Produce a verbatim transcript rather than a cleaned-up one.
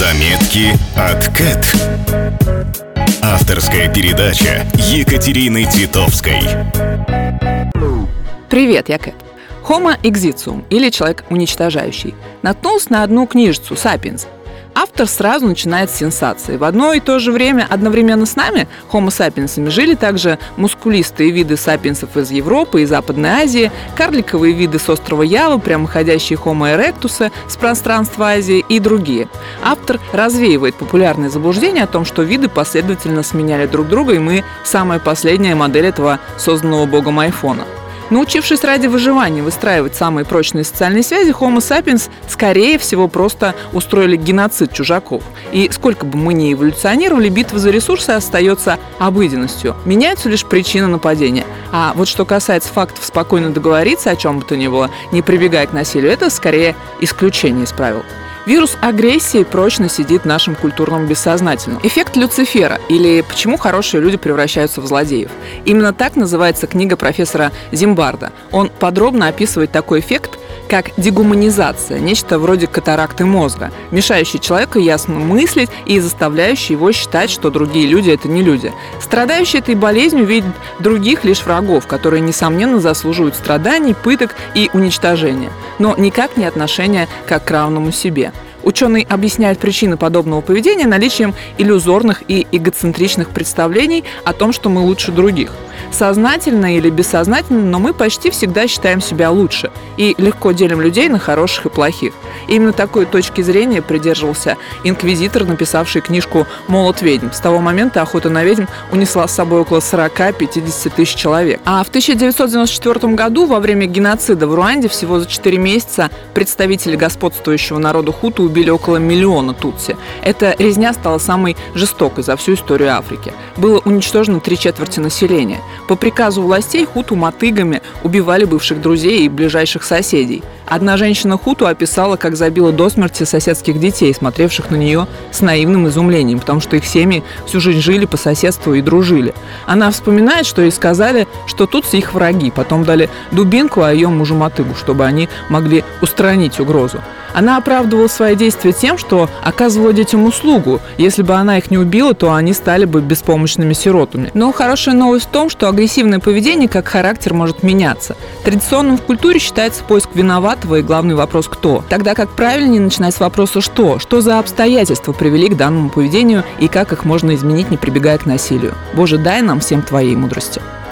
Заметки от Кэт. Авторская передача Екатерины Титовской. Привет, я Кэт. Homo Exitium, или человек уничтожающий, наткнулся на одну книжицу «Sapiens». Автор сразу начинает с сенсации. В одно и то же время одновременно с нами, Homo sapiens'ами, жили также мускулистые виды сапиенсов из Европы и Западной Азии, карликовые виды с острова Ява, прямоходящие Homo erectus с пространства Азии и другие. Автор развеивает популярные заблуждения о том, что виды последовательно сменяли друг друга, и мы самая последняя модель этого созданного богом айфона. Научившись ради выживания выстраивать самые прочные социальные связи, Homo sapiens, скорее всего, просто устроили геноцид чужаков. И сколько бы мы ни эволюционировали, битва за ресурсы остается обыденностью. Меняются лишь причины нападения. А вот что касается фактов спокойно договориться о чем бы то ни было, не прибегая к насилию, это скорее исключение из правил. Вирус агрессии прочно сидит в нашем культурном бессознательном. Эффект Люцифера, или «Почему хорошие люди превращаются в злодеев». Именно так называется книга профессора Зимбарда. Он подробно описывает такой эффект, как дегуманизация, нечто вроде катаракты мозга, мешающий человеку ясно мыслить и заставляющий его считать, что другие люди – это не люди. Страдающие этой болезнью видят других лишь врагов, которые, несомненно, заслуживают страданий, пыток и уничтожения, но никак не отношения как к равному себе. Ученый объясняет причины подобного поведения наличием иллюзорных и эгоцентричных представлений о том, что мы лучше других. Сознательно или бессознательно, но мы почти всегда считаем себя лучше и легко делим людей на хороших и плохих. Именно такой точки зрения придерживался инквизитор, написавший книжку «Молот ведьм». С того момента охота на ведьм унесла с собой около сорок-пятьдесят тысяч человек. А в тысяча девятьсот девяносто четвёртом году, во время геноцида в Руанде, всего за четыре месяца представители господствующего народа хуту убили около миллиона тутси. Эта резня стала самой жестокой за всю историю Африки. Было уничтожено три четверти населения. По приказу властей хуту мотыгами убивали бывших друзей и ближайших соседей. Одна женщина хуту описала, как забила до смерти соседских детей, смотревших на нее с наивным изумлением, потому что их семьи всю жизнь жили по соседству и дружили. Она вспоминает, что ей сказали, что тутси их враги, потом дали дубинку, а ее мужу мотыгу, чтобы они могли устранить угрозу. Она оправдывала свои действия тем, что оказывала детям услугу. Если бы она их не убила, то они стали бы беспомощными сиротами. Но хорошая новость в том, что агрессивное поведение как характер может меняться. Традиционным в культуре считается поиск виноватого и главный вопрос «кто?». Тогда как правильнее начинать с вопроса «что?». Что за обстоятельства привели к данному поведению и как их можно изменить, не прибегая к насилию? Боже, дай нам всем Твоей мудрости.